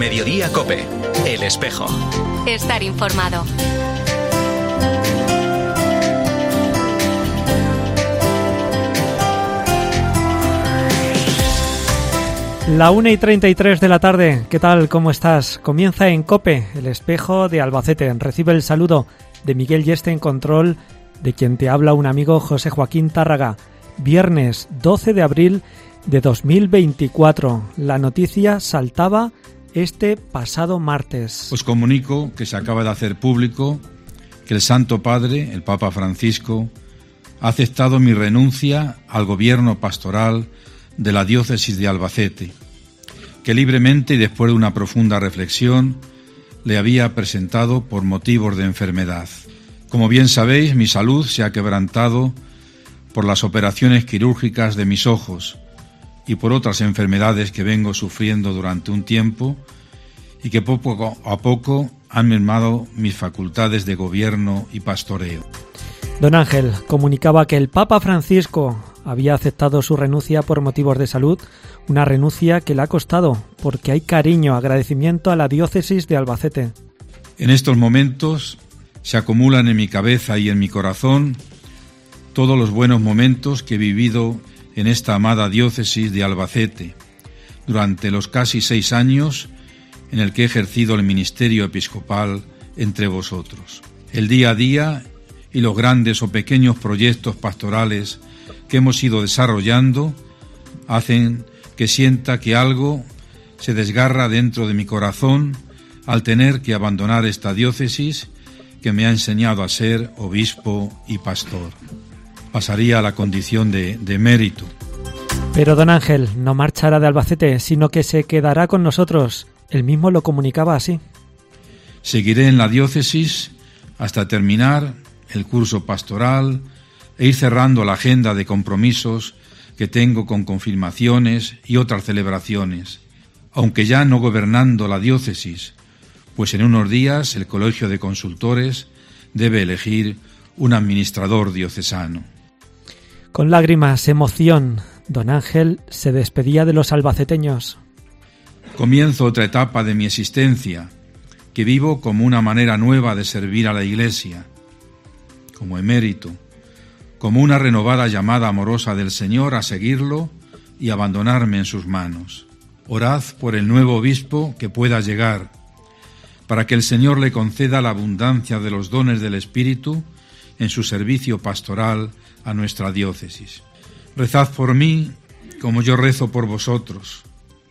Mediodía COPE. El Espejo. Estar informado. La 1:33 de la tarde. ¿Qué tal? ¿Cómo estás? Comienza en COPE, El Espejo de Albacete. Recibe el saludo de Miguel Yeste en control, de quien te habla un amigo, José Joaquín Tárraga. Viernes 12 de abril de 2024. La noticia saltaba este pasado martes. Os comunico que se acaba de hacer público que el Santo Padre, el Papa Francisco, ha aceptado mi renuncia al gobierno pastoral de la diócesis de Albacete, que libremente y después de una profunda reflexión le había presentado por motivos de enfermedad. Como bien sabéis, mi salud se ha quebrantado por las operaciones quirúrgicas de mis ojos y por otras enfermedades que vengo sufriendo durante un tiempo y que poco a poco han mermado mis facultades de gobierno y pastoreo. Don Ángel comunicaba que el Papa Francisco había aceptado su renuncia por motivos de salud, una renuncia que le ha costado porque hay cariño, agradecimiento a la diócesis de Albacete. En estos momentos se acumulan en mi cabeza y en mi corazón todos los buenos momentos que he vivido en esta amada diócesis de Albacete durante los casi 6 años en el que he ejercido el ministerio episcopal entre vosotros. El día a día y los grandes o pequeños proyectos pastorales que hemos ido desarrollando hacen que sienta que algo se desgarra dentro de mi corazón al tener que abandonar esta diócesis que me ha enseñado a ser obispo y pastor. Pasaría a la condición de emérito. Pero don Ángel no marchará de Albacete, sino que se quedará con nosotros. Él mismo lo comunicaba así. Seguiré en la diócesis hasta terminar el curso pastoral e ir cerrando la agenda de compromisos que tengo con confirmaciones y otras celebraciones, aunque ya no gobernando la diócesis, pues en unos días el Colegio de Consultores debe elegir un administrador diocesano. Con lágrimas, emoción, don Ángel se despedía de los albaceteños. Comienzo otra etapa de mi existencia, que vivo como una manera nueva de servir a la Iglesia, como emérito, como una renovada llamada amorosa del Señor a seguirlo y abandonarme en sus manos. Orad por el nuevo obispo que pueda llegar, para que el Señor le conceda la abundancia de los dones del Espíritu en su servicio pastoral a nuestra diócesis. Rezad por mí como yo rezo por vosotros.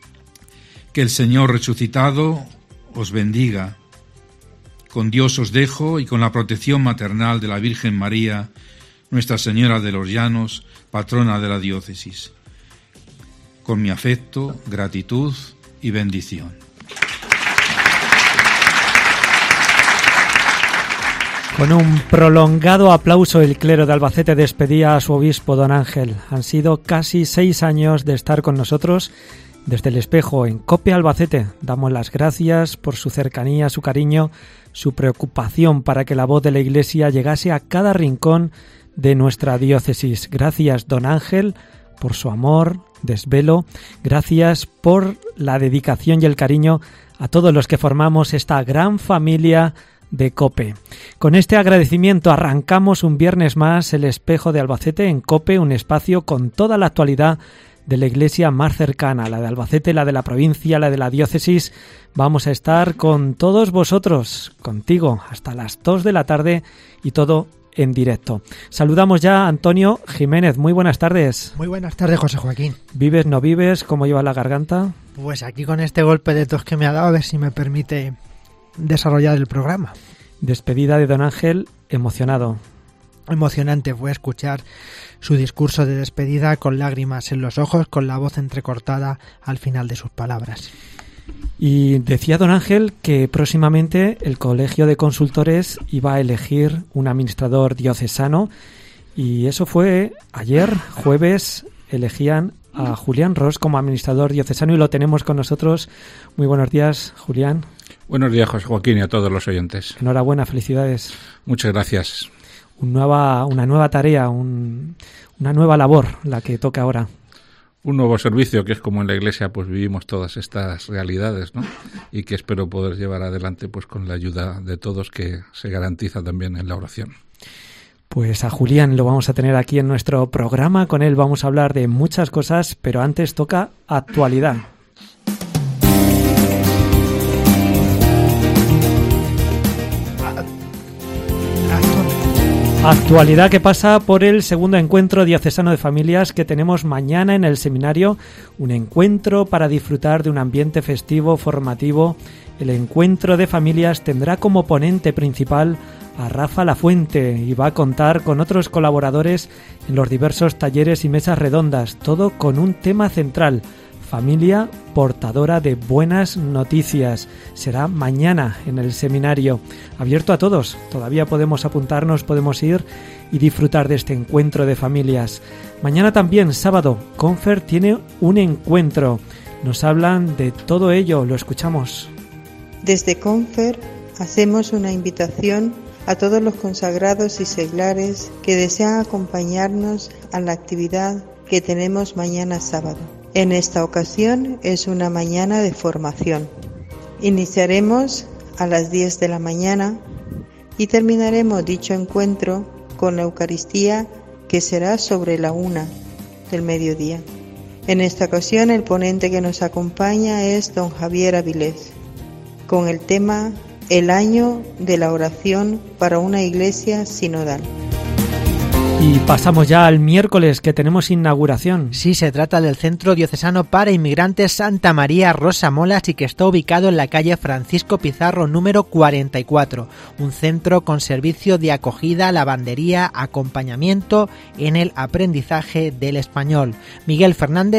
Que el Señor resucitado os bendiga. Con Dios os dejo y con la protección maternal de la Virgen María, Nuestra Señora de los Llanos, patrona de la diócesis. Con mi afecto, gratitud y bendición. Con un prolongado aplauso, el clero de Albacete despedía a su obispo, don Ángel. Han sido casi 6 años de estar con nosotros desde el Espejo en COPE Albacete. Damos las gracias por su cercanía, su cariño, su preocupación para que la voz de la Iglesia llegase a cada rincón de nuestra diócesis. Gracias, don Ángel, por su amor, desvelo. Gracias por la dedicación y el cariño a todos los que formamos esta gran familia de COPE. Con este agradecimiento arrancamos un viernes más el Espejo de Albacete en COPE, un espacio con toda la actualidad de la iglesia más cercana, la de Albacete, la de la provincia, la de la diócesis. Vamos a estar con todos vosotros, contigo, hasta las 2 de la tarde y todo en directo. Saludamos ya a Antonio Jiménez. Muy buenas tardes. Muy buenas tardes, José Joaquín. ¿Vives, no vives? ¿Cómo lleva la garganta? Pues aquí con este golpe de tos que me ha dado, a ver si me permite desarrollar el programa. Despedida de don Ángel, emocionado. Emocionante fue escuchar su discurso de despedida con lágrimas en los ojos, con la voz entrecortada al final de sus palabras. Y decía don Ángel que próximamente el Colegio de Consultores iba a elegir un administrador diocesano, y eso fue ayer, jueves, elegían a Julián Ros como administrador diocesano y lo tenemos con nosotros. Muy buenos días, Julián. Buenos días, José Joaquín, y a todos los oyentes. Enhorabuena, felicidades. Muchas gracias. Una nueva tarea, una nueva labor la que toca ahora. un nuevo servicio que es como en la Iglesia pues vivimos todas estas realidades, ¿no? Y que espero poder llevar adelante pues con la ayuda de todos, que se garantiza también en la oración. Pues a Julián lo vamos a tener aquí en nuestro programa, con él vamos a hablar de muchas cosas, pero antes toca actualidad. Actualidad que pasa por el segundo encuentro diocesano de familias que tenemos mañana en el seminario, un encuentro para disfrutar de un ambiente festivo, formativo. El encuentro de familias tendrá como ponente principal a Rafa Lafuente y va a contar con otros colaboradores en los diversos talleres y mesas redondas, todo con un tema central: familia portadora de buenas noticias. Será mañana en el seminario, abierto a todos. Todavía podemos apuntarnos, podemos ir y disfrutar de este encuentro de familias. Mañana también, sábado, Confer tiene un encuentro. Nos hablan de todo ello, lo escuchamos. Desde Confer hacemos una invitación a todos los consagrados y seglares que desean acompañarnos a la actividad que tenemos mañana sábado. En esta ocasión es una mañana de formación. Iniciaremos a las 10 de la mañana y terminaremos dicho encuentro con la Eucaristía, que será sobre la 1 del mediodía. En esta ocasión el ponente que nos acompaña es don Javier Avilés, con el tema El año de la oración para una iglesia sinodal. Y pasamos ya al miércoles, que tenemos inauguración. Sí, se trata del Centro Diocesano para Inmigrantes Santa María Rosa Molas y que está ubicado en la calle Francisco Pizarro número 44. Un centro con servicio de acogida, lavandería, acompañamiento en el aprendizaje del español. Miguel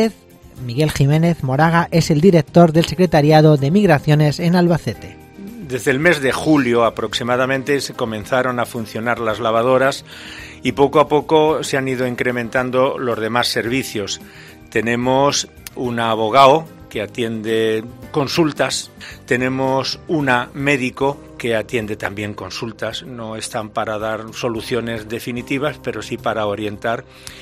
Jiménez Moraga es el director del Secretariado de Migraciones en Albacete. Desde el mes de julio aproximadamente se comenzaron a funcionar las lavadoras y poco a poco se han ido incrementando los demás servicios. Tenemos un abogado que atiende consultas, tenemos una médico que atiende también consultas. No están para dar soluciones definitivas, pero sí para orientar,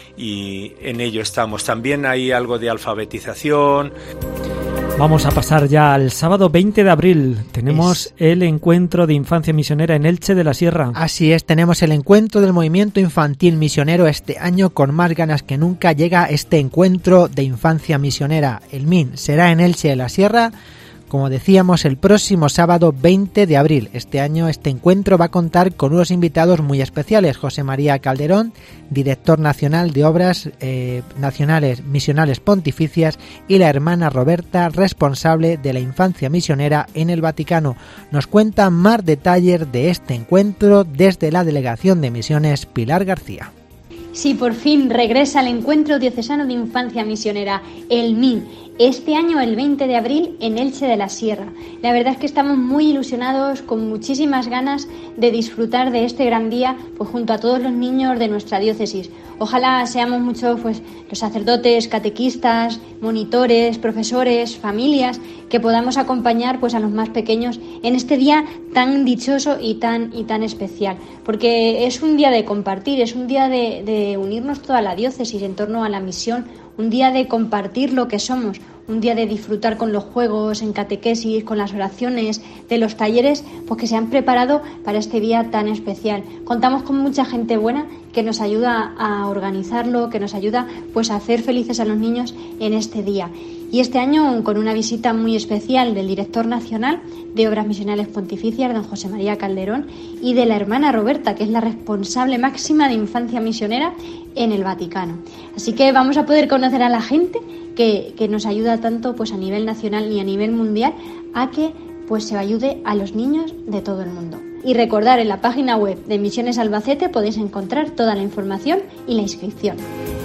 y en ello estamos. También hay algo de alfabetización. Vamos a pasar ya al sábado 20 de abril. Tenemos el encuentro de infancia misionera en Elche de la Sierra. Así es, tenemos el encuentro del movimiento infantil misionero este año. Con más ganas que nunca llega este encuentro de infancia misionera. El MIN será en Elche de la Sierra, como decíamos, el próximo sábado 20 de abril. Este año este encuentro va a contar con unos invitados muy especiales: José María Calderón, director nacional de Obras Nacionales Misionales Pontificias, y la hermana Roberta, responsable de la infancia misionera en el Vaticano. Nos cuenta más detalles de este encuentro desde la Delegación de Misiones Pilar García. Sí, por fin regresa el Encuentro Diocesano de Infancia Misionera, el MIN, este año el 20 de abril en Elche de la Sierra. La verdad es que estamos muy ilusionados, con muchísimas ganas de disfrutar de este gran día, pues junto a todos los niños de nuestra diócesis. Ojalá seamos muchos, pues, los sacerdotes, catequistas, monitores, profesores, familias, que podamos acompañar, pues, a los más pequeños en este día tan dichoso y tan especial, porque es un día de compartir, es un día de unirnos toda la diócesis en torno a la misión, un día de compartir lo que somos, un día de disfrutar con los juegos, en catequesis, con las oraciones, de los talleres, pues que se han preparado para este día tan especial. Contamos con mucha gente buena que nos ayuda a organizarlo, que nos ayuda, pues, a hacer felices a los niños en este día. Y este año con una visita muy especial del director nacional de Obras Misionales Pontificias, don José María Calderón, y de la hermana Roberta, que es la responsable máxima de infancia misionera en el Vaticano. Así que vamos a poder conocer a la gente que nos ayuda tanto, pues, a nivel nacional y a nivel mundial, a que, pues, se ayude a los niños de todo el mundo. Y recordar, en la página web de Misiones Albacete podéis encontrar toda la información y la inscripción.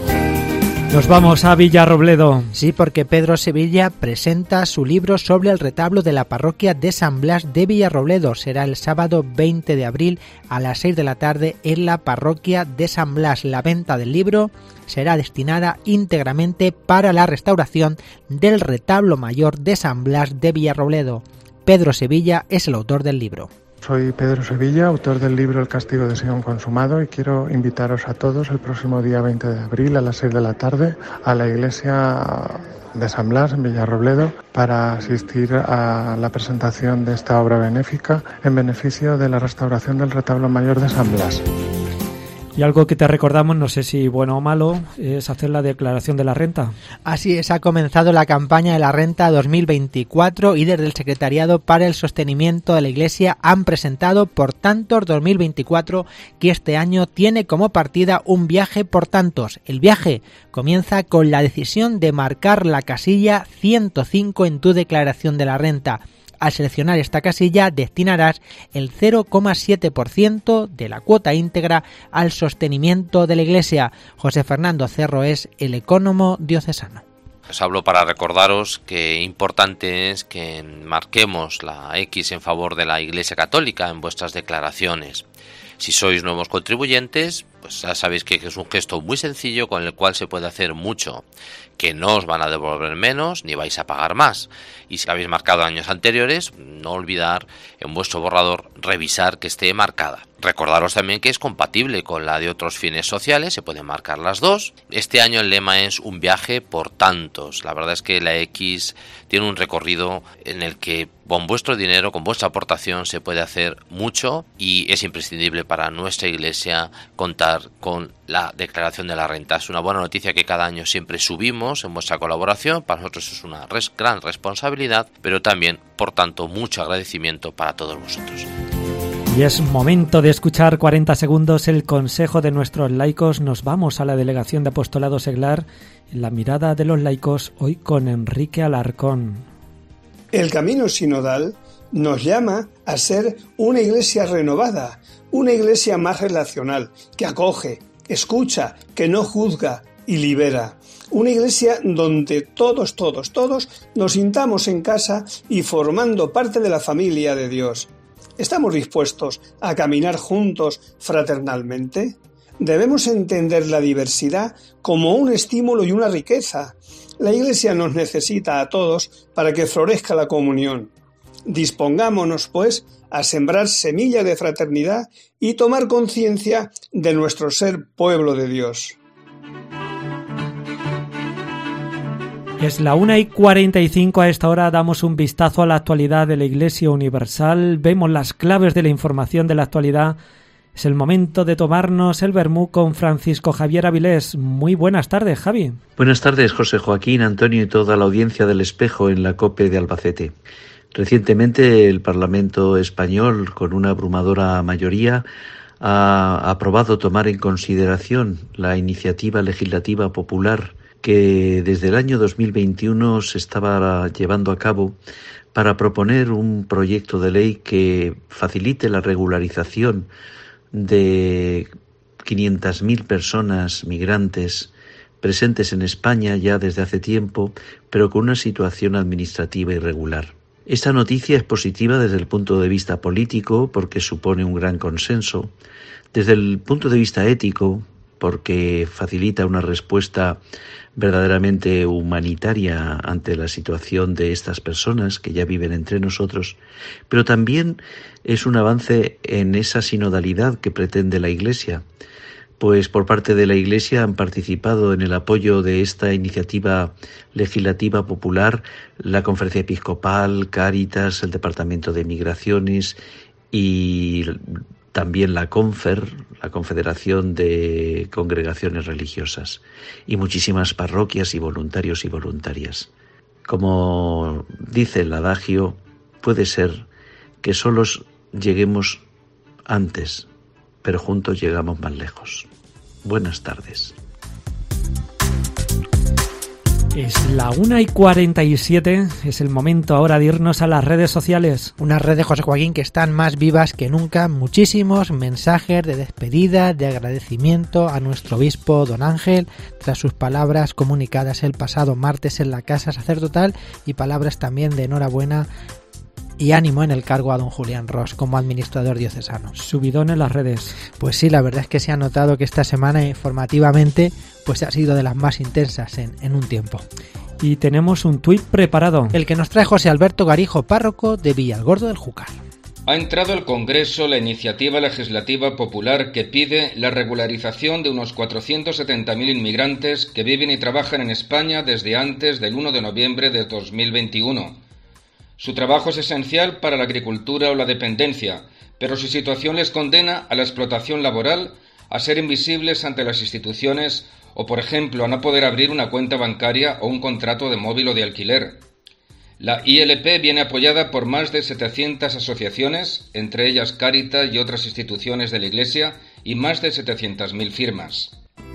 Nos vamos a Villarrobledo. Sí, porque Pedro Sevilla presenta su libro sobre el retablo de la parroquia de San Blas de Villarrobledo. Será el sábado 20 de abril a las 6 de la tarde en la parroquia de San Blas. La venta del libro será destinada íntegramente para la restauración del retablo mayor de San Blas de Villarrobledo. Pedro Sevilla es el autor del libro. Soy Pedro Sevilla, autor del libro El castigo de Sion consumado, y quiero invitaros a todos el próximo día 20 de abril a las 6 de la tarde a la iglesia de San Blas, en Villarrobledo, para asistir a la presentación de esta obra benéfica en beneficio de la restauración del retablo mayor de San Blas. Y algo que te recordamos, no sé si bueno o malo, es hacer la declaración de la renta. Así es, ha comenzado la campaña de la renta 2024 y desde el Secretariado para el Sostenimiento de la Iglesia han presentado por tantos 2024 que este año tiene como partida un viaje por tantos. El viaje comienza con la decisión de marcar la casilla 105 en tu declaración de la renta. Al seleccionar esta casilla destinarás el 0,7% de la cuota íntegra al sostenimiento de la Iglesia. José Fernando Cerro es el ecónomo diocesano. Os hablo para recordaros que importante es que marquemos la X en favor de la Iglesia Católica en vuestras declaraciones. Si sois nuevos contribuyentes, pues ya sabéis que es un gesto muy sencillo con el cual se puede hacer mucho, que no os van a devolver menos ni vais a pagar más. Y si habéis marcado años anteriores, no olvidar en vuestro borrador revisar que esté marcada. Recordaros también que es compatible con la de otros fines sociales, se pueden marcar las dos. Este año el lema es un viaje por tantos. La verdad es que la X tiene un recorrido en el que con vuestro dinero, con vuestra aportación se puede hacer mucho y es imprescindible para nuestra Iglesia contar con la declaración de la renta. Es una buena noticia que cada año siempre subimos en vuestra colaboración. Para nosotros es una gran responsabilidad, pero también, por tanto, mucho agradecimiento para todos vosotros. Y es momento de escuchar 40 segundos el consejo de nuestros laicos. Nos vamos a la Delegación de Apostolado Seglar en la mirada de los laicos, hoy con Enrique Alarcón. El camino sinodal nos llama a ser una iglesia renovada, una iglesia más relacional, que acoge, escucha, que no juzga y libera. Una iglesia donde todos nos sintamos en casa y formando parte de la familia de Dios. ¿Estamos dispuestos a caminar juntos fraternalmente? Debemos entender la diversidad como un estímulo y una riqueza. La Iglesia nos necesita a todos para que florezca la comunión. Dispongámonos, pues, a sembrar semillas de fraternidad y tomar conciencia de nuestro ser pueblo de Dios. Es la 1:45, a esta hora damos un vistazo a la actualidad de la Iglesia Universal, vemos las claves de la información de la actualidad. Es el momento de tomarnos el vermú con Francisco Javier Avilés. Muy buenas tardes, Javi. Buenas tardes, José Joaquín, Antonio y toda la audiencia del Espejo en la COPE de Albacete. Recientemente el Parlamento español, con una abrumadora mayoría, ha aprobado tomar en consideración la iniciativa legislativa popular que desde el año 2021 se estaba llevando a cabo para proponer un proyecto de ley que facilite la regularización de 500.000 personas migrantes presentes en España ya desde hace tiempo, pero con una situación administrativa irregular. Esta noticia es positiva desde el punto de vista político porque supone un gran consenso, desde el punto de vista ético porque facilita una respuesta verdaderamente humanitaria ante la situación de estas personas que ya viven entre nosotros, pero también es un avance en esa sinodalidad que pretende la Iglesia, pues por parte de la Iglesia han participado en el apoyo de esta iniciativa legislativa popular la Conferencia Episcopal, Cáritas, el Departamento de Migraciones y también la CONFER, la Confederación de Congregaciones Religiosas, y muchísimas parroquias y voluntarios y voluntarias. Como dice el adagio, puede ser que solos lleguemos antes, pero juntos llegamos más lejos. Buenas tardes. Es la 1:47, es el momento ahora de irnos a las redes sociales. Unas redes, José Joaquín, que están más vivas que nunca. Muchísimos mensajes de despedida, de agradecimiento a nuestro obispo don Ángel, tras sus palabras comunicadas el pasado martes en la Casa Sacerdotal, y palabras también de enhorabuena y ánimo en el cargo a don Julián Ros como administrador diocesano. Subidón en las redes. Pues sí, la verdad es que se ha notado que esta semana informativamente pues ha sido de las más intensas en un tiempo. Y tenemos un tuit preparado. El que nos trae José Alberto Garijo, párroco de Villalgordo del Júcar. ha entrado al Congreso la iniciativa legislativa popular que pide la regularización de unos 470.000 inmigrantes que viven y trabajan en España desde antes del 1 de noviembre de 2021. Su trabajo es esencial para la agricultura o la dependencia, pero su situación les condena a la explotación laboral, a ser invisibles ante las instituciones o, por ejemplo, a no poder abrir una cuenta bancaria o un contrato de móvil o de alquiler. La ILP viene apoyada por más de 700 asociaciones, entre ellas Cáritas y otras instituciones de la Iglesia, y más de 700.000 firmas.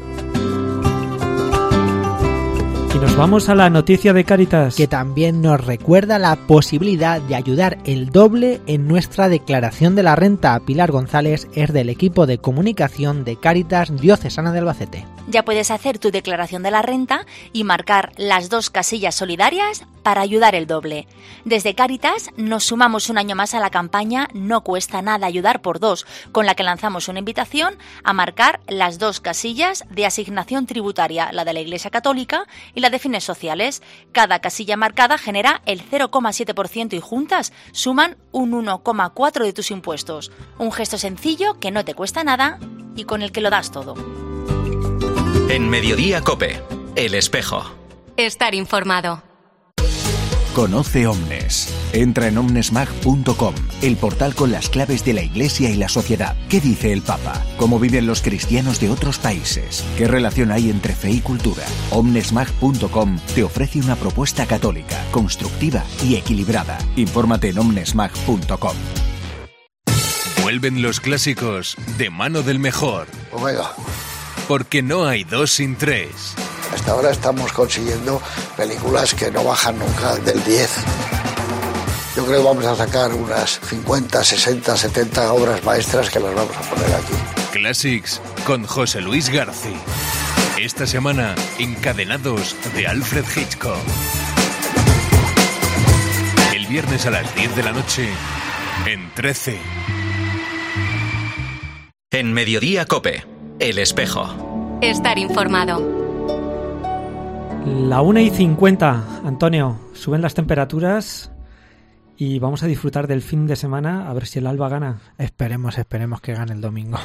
Y nos vamos a la noticia de Cáritas, que también nos recuerda la posibilidad de ayudar el doble en nuestra declaración de la renta. Pilar González es del equipo de comunicación de Cáritas Diocesana de Albacete. Ya puedes hacer tu declaración de la renta y marcar las 2 casillas solidarias para ayudar el doble. Desde Cáritas nos sumamos un año más a la campaña No cuesta nada ayudar por 2, con la que lanzamos una invitación a marcar las 2 casillas de asignación tributaria, la de la Iglesia Católica y la de fines sociales. Cada casilla marcada genera el 0,7% y juntas suman un 1,4% de tus impuestos. Un gesto sencillo que no te cuesta nada y con el que lo das todo. En Mediodía COPE, El Espejo. Estar informado. Conoce Omnes. Entra en omnesmag.com, el portal con las claves de la Iglesia y la sociedad. ¿Qué dice el Papa? ¿Cómo viven los cristianos de otros países? ¿Qué relación hay entre fe y cultura? Omnesmag.com te ofrece una propuesta católica, constructiva y equilibrada. Infórmate en omnesmag.com. Vuelven los clásicos de mano del mejor. Omega. Porque no hay 2 sin 3. Hasta ahora estamos consiguiendo películas que no bajan nunca del 10. Yo creo que vamos a sacar unas 50, 60, 70 obras maestras que las vamos a poner aquí. Classics con José Luis García. Esta semana, Encadenados de Alfred Hitchcock. El viernes a las 10 de la noche en 13. En Mediodía COPE, El Espejo. Estar informado. La 1:50, Antonio, suben las temperaturas y vamos a disfrutar del fin de semana, a ver si el Alba gana. Esperemos que gane el domingo.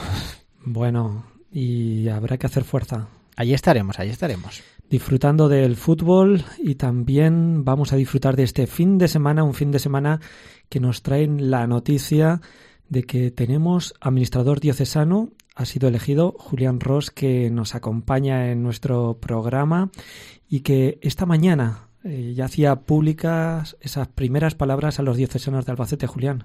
Bueno, y habrá que hacer fuerza. Allí estaremos. Disfrutando del fútbol y también vamos a disfrutar de este fin de semana, un fin de semana que nos trae la noticia de que tenemos administrador diocesano. Ha sido elegido Julián Ros, que nos acompaña en nuestro programa y que esta mañana ya hacía públicas esas primeras palabras a los diocesanos de Albacete. Julián.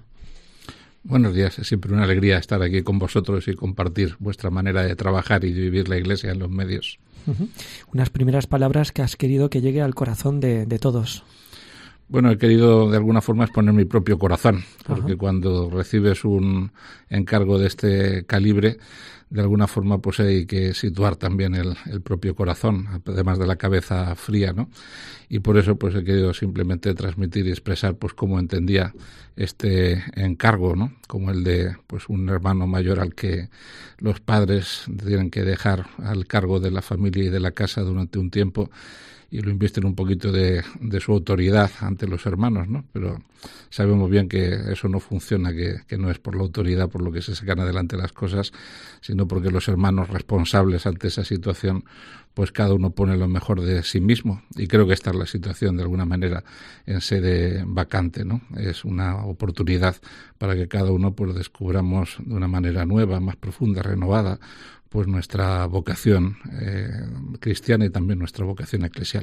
Buenos días, es siempre una alegría estar aquí con vosotros y compartir vuestra manera de trabajar y de vivir la Iglesia en los medios. Unas primeras palabras que has querido que llegue al corazón de todos. Bueno, he querido de alguna forma exponer mi propio corazón, porque cuando recibes un encargo de este calibre, de alguna forma pues hay que situar también el propio corazón, además de la cabeza fría, ¿no? Y por eso pues he querido simplemente transmitir y expresar pues cómo entendía este encargo, ¿no? Como el de pues un hermano mayor al que los padres tienen que dejar al cargo de la familia y de la casa durante un tiempo, y lo invisten un poquito de su autoridad ante los hermanos, ¿no? Pero sabemos bien que eso no funciona, que no es por la autoridad por lo que se sacan adelante las cosas, sino porque los hermanos responsables ante esa situación, pues cada uno pone lo mejor de sí mismo. Y creo que esta es la situación, de alguna manera, en sede vacante, ¿no? Es una oportunidad para que cada uno pues descubramos de una manera nueva, más profunda, renovada, pues nuestra vocación cristiana y también nuestra vocación eclesial.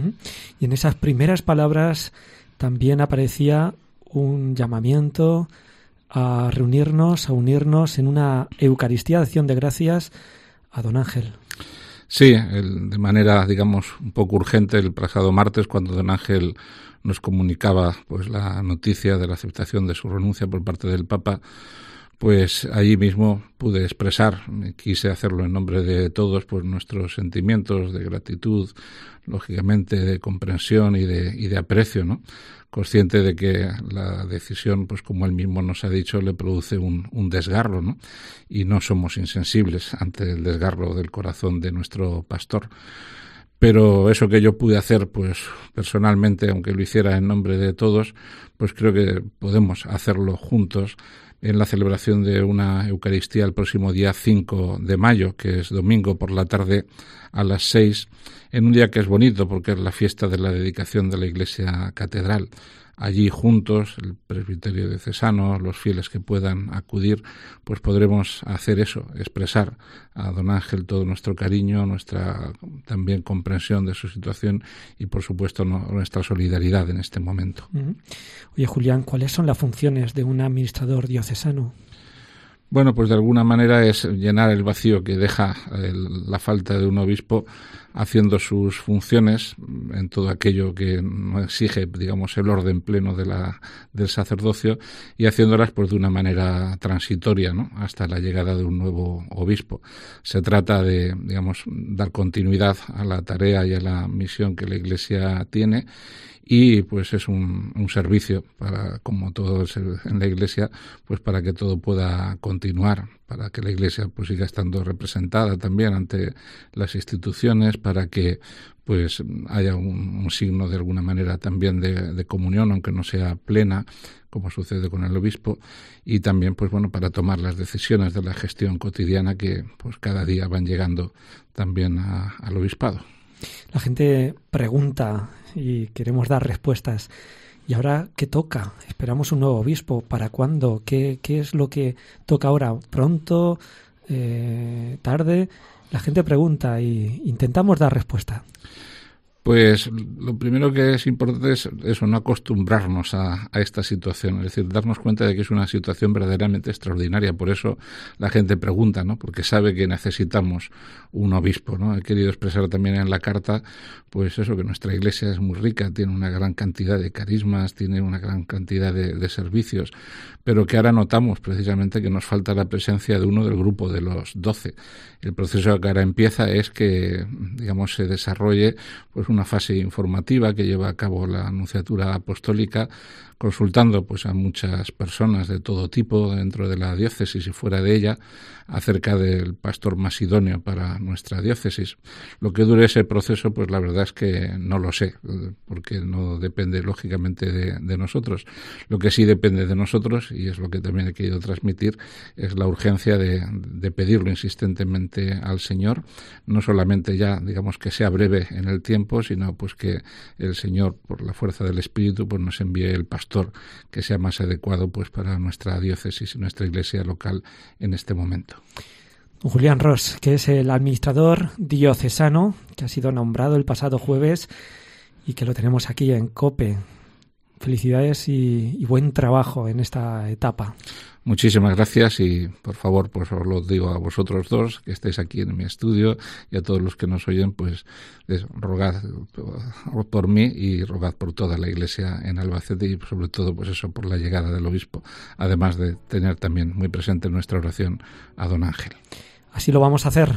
Y en esas primeras palabras también aparecía un llamamiento a reunirnos, a unirnos en una Eucaristía de acción de gracias a don Ángel. Sí, de manera, digamos, un poco urgente el pasado martes, cuando don Ángel nos comunicaba pues la noticia de la aceptación de su renuncia por parte del Papa, pues allí mismo pude expresar, quise hacerlo en nombre de todos, pues nuestros sentimientos de gratitud, lógicamente de comprensión y de aprecio, ¿no? Consciente de que la decisión, pues como él mismo nos ha dicho, le produce un desgarro, ¿no? Y no somos insensibles ante el desgarro del corazón de nuestro pastor. Pero eso que yo pude hacer, pues personalmente, aunque lo hiciera en nombre de todos, pues creo que podemos hacerlo juntos en la celebración de una Eucaristía el próximo día 5 de mayo, que es domingo por la tarde a las 6, en un día que es bonito porque es la fiesta de la dedicación de la Iglesia Catedral. Allí juntos, el presbiterio diocesano, los fieles que puedan acudir, pues podremos hacer eso, expresar a don Ángel todo nuestro cariño, nuestra también comprensión de su situación y, por supuesto, nuestra solidaridad en este momento. Oye, Julián, ¿cuáles son las funciones de un administrador diocesano? Bueno, pues de alguna manera es llenar el vacío que deja la falta de un obispo haciendo sus funciones en todo aquello que no exige, digamos, el orden pleno del sacerdocio y haciéndolas pues de una manera transitoria, ¿no?, hasta la llegada de un nuevo obispo. Se trata de, digamos, dar continuidad a la tarea y a la misión que la Iglesia tiene. Y pues es un servicio para, como todo en la Iglesia, pues para que todo pueda continuar, para que la Iglesia pues siga estando representada también ante las instituciones, para que pues haya un signo de alguna manera también de comunión, aunque no sea plena, como sucede con el obispo, y también pues bueno, para tomar las decisiones de la gestión cotidiana que pues cada día van llegando también al obispado. La gente pregunta y queremos dar respuestas. ¿Y ahora qué toca? ¿Esperamos un nuevo obispo? ¿Para cuándo? ¿Qué es lo que toca ahora? ¿Pronto? ¿Tarde? La gente pregunta y intentamos dar respuesta. Pues lo primero que es importante es eso, no acostumbrarnos a esta situación, es decir, darnos cuenta de que es una situación verdaderamente extraordinaria. Por eso la gente pregunta, ¿no?, porque sabe que necesitamos un obispo, ¿no? He querido expresar también en la carta, pues eso, que nuestra Iglesia es muy rica, tiene una gran cantidad de carismas, tiene una gran cantidad de servicios, pero que ahora notamos precisamente que nos falta la presencia de uno del grupo de los 12. El proceso que ahora empieza es que, digamos, se desarrolle pues una fase informativa que lleva a cabo la Nunciatura Apostólica, consultando pues a muchas personas de todo tipo dentro de la diócesis y fuera de ella acerca del pastor más idóneo para nuestra diócesis. Lo que dure ese proceso, pues la verdad es que no lo sé, porque no depende lógicamente de nosotros. Lo que sí depende de nosotros, y es lo que también he querido transmitir, es la urgencia de pedirlo insistentemente al Señor, no solamente ya, digamos, que sea breve en el tiempo, sino pues que el Señor, por la fuerza del Espíritu, pues nos envíe el pastor que sea más adecuado pues para nuestra diócesis y nuestra iglesia local en este momento. Julián Ros, que es el administrador diocesano, que ha sido nombrado el pasado jueves y que lo tenemos aquí en COPE. Felicidades y buen trabajo en esta etapa. Muchísimas gracias y, por favor, pues os lo digo a vosotros dos, que estáis aquí en mi estudio, y a todos los que nos oyen, pues rogad por mí y rogad por toda la Iglesia en Albacete y, sobre todo, pues eso, por la llegada del obispo, además de tener también muy presente en nuestra oración a don Ángel. Así lo vamos a hacer.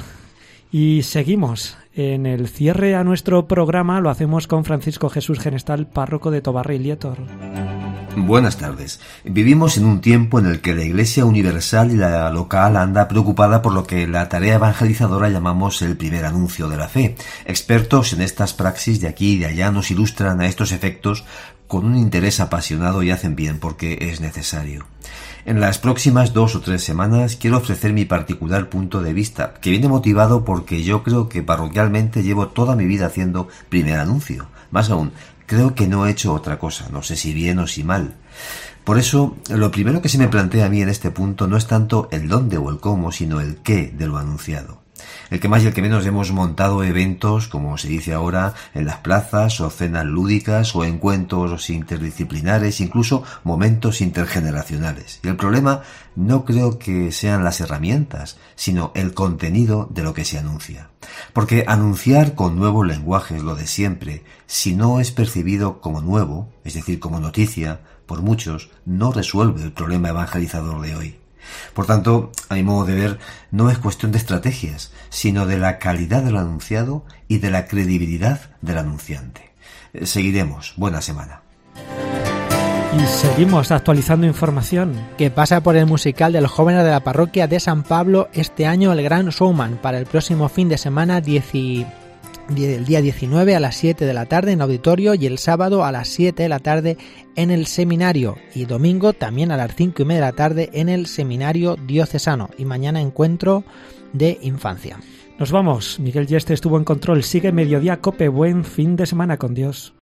Y seguimos. En el cierre a nuestro programa lo hacemos con Francisco Jesús Genestal, párroco de Tobarra y Lietor. Buenas tardes. Vivimos en un tiempo en el que la Iglesia universal y la local anda preocupada por lo que la tarea evangelizadora llamamos el primer anuncio de la fe. Expertos en estas praxis de aquí y de allá nos ilustran a estos efectos con un interés apasionado y hacen bien porque es necesario. En las próximas 2 o 3 semanas quiero ofrecer mi particular punto de vista, que viene motivado porque yo creo que parroquialmente llevo toda mi vida haciendo primer anuncio. Más aún, creo que no he hecho otra cosa, no sé si bien o si mal. Por eso, lo primero que se me plantea a mí en este punto no es tanto el dónde o el cómo, sino el qué de lo anunciado. El que más y el que menos hemos montado eventos, como se dice ahora, en las plazas o cenas lúdicas o encuentros interdisciplinares, incluso momentos intergeneracionales. Y el problema no creo que sean las herramientas, sino el contenido de lo que se anuncia. Porque anunciar con nuevos lenguajes lo de siempre, si no es percibido como nuevo, es decir, como noticia, por muchos, no resuelve el problema evangelizador de hoy. Por tanto, a mi modo de ver, no es cuestión de estrategias, sino de la calidad del anunciado y de la credibilidad del anunciante. Seguiremos. Buena semana. Y seguimos actualizando información. Que pasa por el musical de los jóvenes de la parroquia de San Pablo este año, El Gran Showman, para el próximo fin de semana 17 el día 19 a las 7 de la tarde en auditorio y el sábado a las 7 de la tarde en el seminario y domingo también a las 5:30 de la tarde en el seminario diocesano y mañana encuentro de infancia. Nos vamos. Miguel Yeste estuvo en control. Sigue Mediodía Cope. Buen fin de semana con Dios.